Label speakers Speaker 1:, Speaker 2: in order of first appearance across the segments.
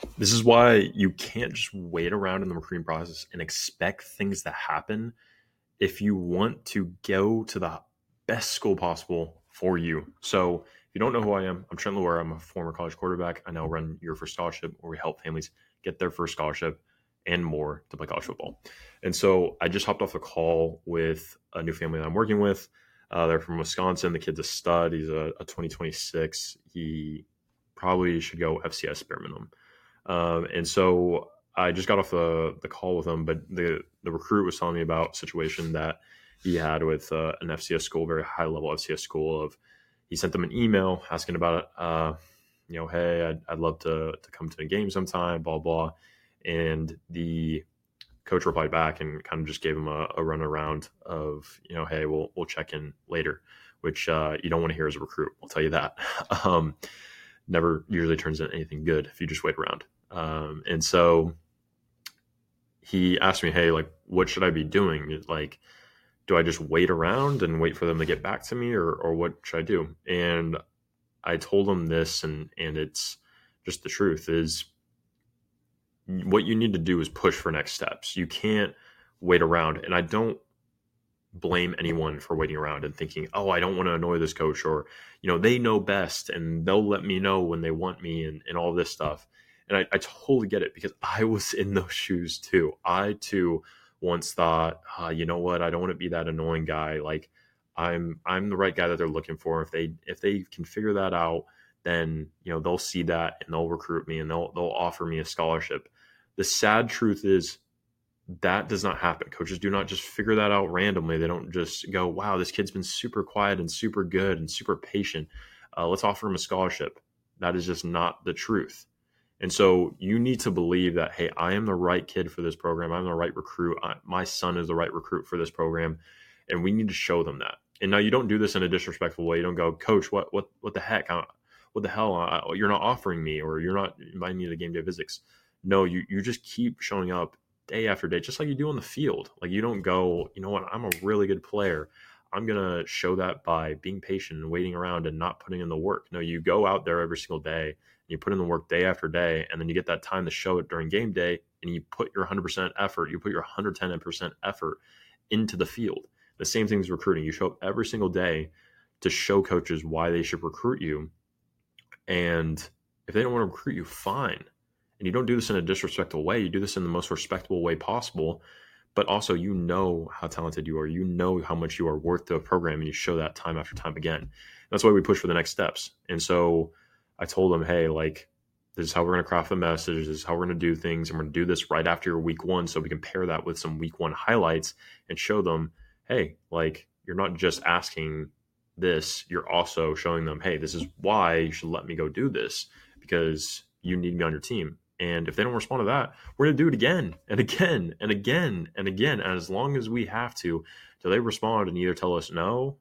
Speaker 1: This is why you can't just wait around in the recruiting process and expect things to happen if you want to go to the best school possible for you. So, if you don't know who I am, I'm Trent Lower. I'm a former college quarterback. I now run Your First Scholarship, where we help families get their first scholarship and more to play college football. And so, I just hopped off a call with a new family that I'm working with. They're from Wisconsin. The kid's a stud. He's a 2026. He probably should go FCS bare minimum. And so I just got off the call with him, but the recruit was telling me about a situation that he had with an FCS school, very high level FCS school. Of he sent them an email asking about hey, I'd love to come to a game sometime, blah blah. And the coach replied back and kind of just gave him a run around of, hey, we'll check in later, which you don't want to hear as a recruit. I'll tell you that. um, Never usually turns into anything good if you just wait around. And so he asked me, hey, like, what should I be doing? Like, do I just wait around and wait for them to get back to me, or what should I do? And I told him this, and it's just the truth is what you need to do is push for next steps. You can't wait around. And I don't blame anyone for waiting around and thinking, oh, I don't want to annoy this coach, or, they know best and they'll let me know when they want me, and all this stuff. And I totally get it, because I was in those shoes too. I too once thought, you know what, I don't want to be that annoying guy. Like I'm the right guy that they're looking for. If they can figure that out, then, they'll see that and they'll recruit me and they'll offer me a scholarship. The sad truth is that does not happen. Coaches do not just figure that out randomly. They don't just go, wow, this kid's been super quiet and super good and super patient. Let's offer him a scholarship. That is just not the truth. And so you need to believe that, hey, I am the right kid for this program. I'm the right recruit. My son is the right recruit for this program. And we need to show them that. And now you don't do this in a disrespectful way. You don't go, coach, what the heck? What the hell? You're not offering me, or you're not inviting me to game day visits. No, you just keep showing up day after day, just like you do on the field. Like, you don't go, you know what, I'm a really good player. I'm going to show that by being patient and waiting around and not putting in the work. No, you go out there every single day and you put in the work day after day, and then you get that time to show it during game day, and you put your 100% effort, you put your 110% effort into the field. The same thing as recruiting. You show up every single day to show coaches why they should recruit you. And if they don't want to recruit you, fine. And you don't do this in a disrespectful way. You do this in the most respectable way possible. But also, how talented you are. You know how much you are worth to a program, and you show that time after time again. That's why we push for the next steps. And so I told them, hey, like, this is how we're going to craft the message. This is how we're going to do things. And we're going to do this right after your week one, so we can pair that with some week one highlights and show them, hey, like, you're not just asking this, you're also showing them, hey, this is why you should let me go do this, because you need me on your team. And if they don't respond to that, we're going to do it again and again and again and again. And as long as we have to, till they respond and either tell us, no,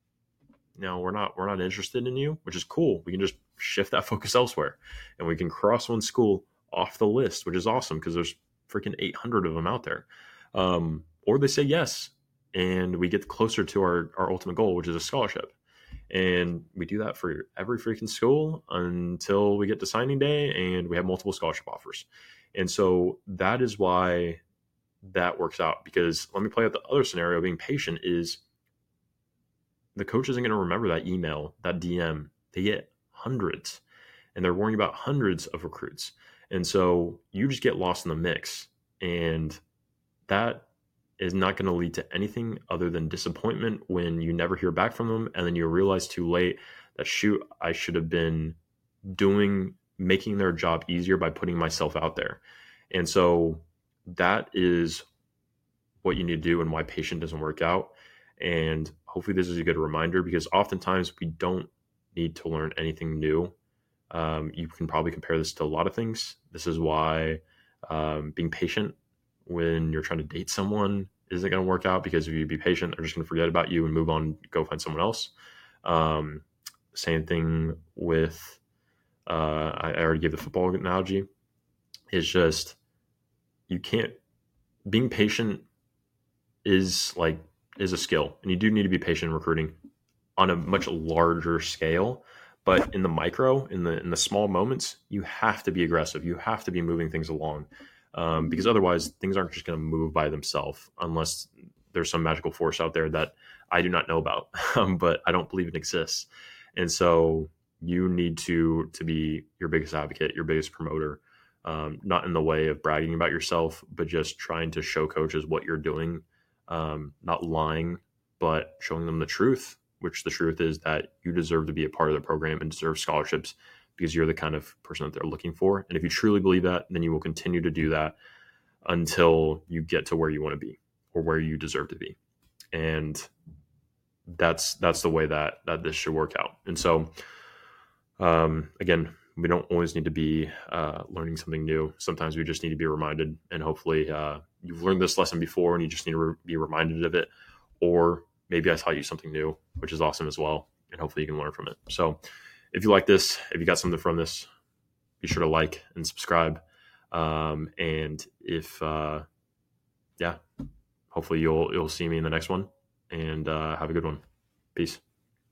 Speaker 1: we're not interested in you, which is cool. We can just shift that focus elsewhere, and we can cross one school off the list, which is awesome, because there's freaking 800 of them out there. Or they say yes, and we get closer to our ultimate goal, which is a scholarship. And we do that for every freaking school until we get to signing day and we have multiple scholarship offers. And so that is why that works out. Because let me play out the other scenario. Being patient is, the coach isn't going to remember that email, that DM. They get hundreds, and they're worrying about hundreds of recruits. And so you just get lost in the mix. And that is not going to lead to anything other than disappointment when you never hear back from them. And then you realize too late that, shoot, I should have been making their job easier by putting myself out there. And so that is what you need to do, and why patient doesn't work out. And hopefully this is a good reminder, because oftentimes we don't need to learn anything new. You can probably compare this to a lot of things. This is why being patient when you're trying to date someone isn't going to work out, because if you be patient, they're just going to forget about you and move on, go find someone else. Same thing with, I already gave the football analogy. It's just, being patient is a skill, and you do need to be patient in recruiting on a much larger scale. But in the micro, in the small moments, you have to be aggressive. You have to be moving things along, because otherwise things aren't just going to move by themselves unless there's some magical force out there that I do not know about, but I don't believe it exists. And so you need to be your biggest advocate, your biggest promoter, not in the way of bragging about yourself, but just trying to show coaches what you're doing, not lying, but showing them the truth, which the truth is that you deserve to be a part of the program and deserve scholarships because you're the kind of person that they're looking for. And if you truly believe that, then you will continue to do that until you get to where you want to be or where you deserve to be. And that's the way that this should work out. And so, again, we don't always need to be learning something new. Sometimes we just need to be reminded, and hopefully you've learned this lesson before and you just need to be reminded of it. Or maybe I taught you something new, which is awesome as well. And hopefully you can learn from it. So if you like this, if you got something from this, be sure to like and subscribe. And if, hopefully you'll see me in the next one, and have a good one. Peace.